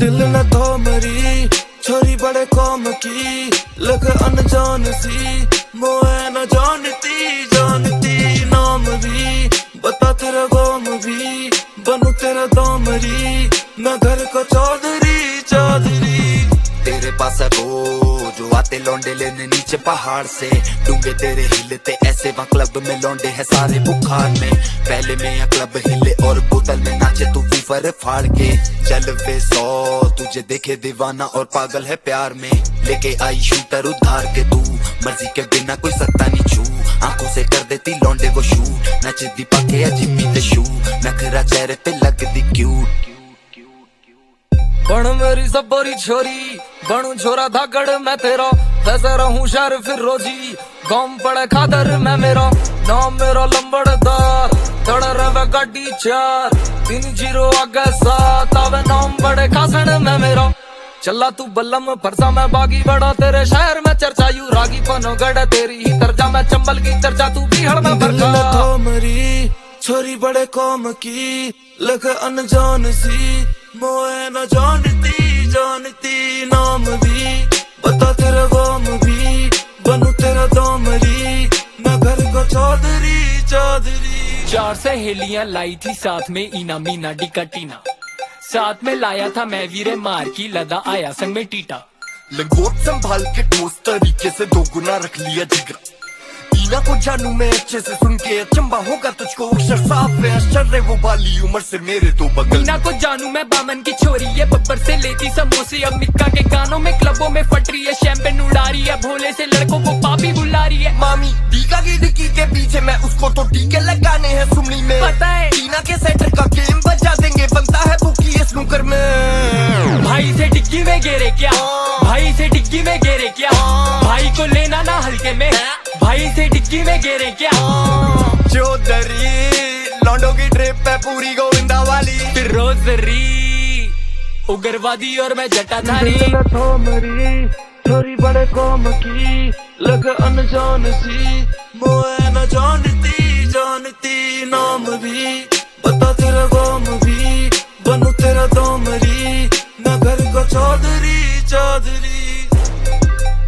दिल न तो मरी छोरी बड़े कौम की लग अनजान सी मोए न जानती नाम भी बता तेरा गोम भी बनू तेरा दामरी मैं घर का चौधरी तेरे पास है वो जो आते लौंडे लेने नीचे पहाड़ से डूंगे तेरे हिलते ऐसे वहाँ क्लब में लौंडे हैं सारे बुखार में पहले में या क्लब हिले और बोतल में नाचे तू फूफर फाड़ के चल वे 100 तुझे देखे दीवाना और पागल है प्यार में लेके आई शूटर उधार के तू मर्जी के बिना कोई सकता नहीं छू आंखों से कर देती लौंडे वो शू नच दीपा के या जिम्मी ते शू नखरा चेहरे पे लग दी क्यूट बन मेरी सबरी छोरी बनू छोरा धागड़ मैं तेरा वैसे रहूं शहर फिर रोजी गांव पड़े खादर मैं मेरा नाम मेरा लंबड़दार चढ़ रहे गाड़ी 4 30 आगे 7 आवे नाम बड़े खासड़ मैं मेरा चला तू बल्लम फरसा मैं बागी बड़ा तेरे शहर में चर्चा यू रागी पनो गड़ तेरी ही तरजा मैं चंबल की चर्चा तू बिहड़ में फरका मरी छोरी बड़े कौम की लग अनजान सी मोए न जानती नाम भी बता तेरा गोम भी बनू तेरा दामरी मैं घर का चौधरी 4 सहेलियां लाई थी साथ में ईना मीना डिका टीना साथ में लाया था मैं वीरे मार की लदा आया संग में टीटा लंगोट संभाल के ठोस तरीके से 2 गुना रख लिया जिगरा ईना को जानू मैं अच्छे से सुन के अचंबा होगा तुझको अक्षर साफ है अक्षर वो वाली उम्र से मेरे तो बगल ईना को जानू मैं बामन की छोरी है बब्बर से लेती समोसे अब मिक्का के गानों में क्लबों में फट रही है शैंपेन उड़ा रही है भोले से लड़कों को पापी बुला रही है मामी टीका की डिक्की के पीछे मैं उसको तो टीके लगाने हैं सुमनी में पता है ईना के सेंटर का गेम बजा देंगे बनता है बुकी है स्नूकर में भाई से डिग्गी में गेरे क्या भाई से डिग्गी में गेरे क्या भाई को लेना ना हल्के में भाई से डिग्गी में गेरे क्या चौधरी लौंडों की ट्रिप है पूरी गोविंदा वाली फिर रोजरी उग्रवादी और मैं जटाधारी मरी छोरी बड़े कौम की लग अनजान सी मोए न जानती नाम भी बता तेरा गोम भी बनू तेरा दामरी मैं घर का चौधरी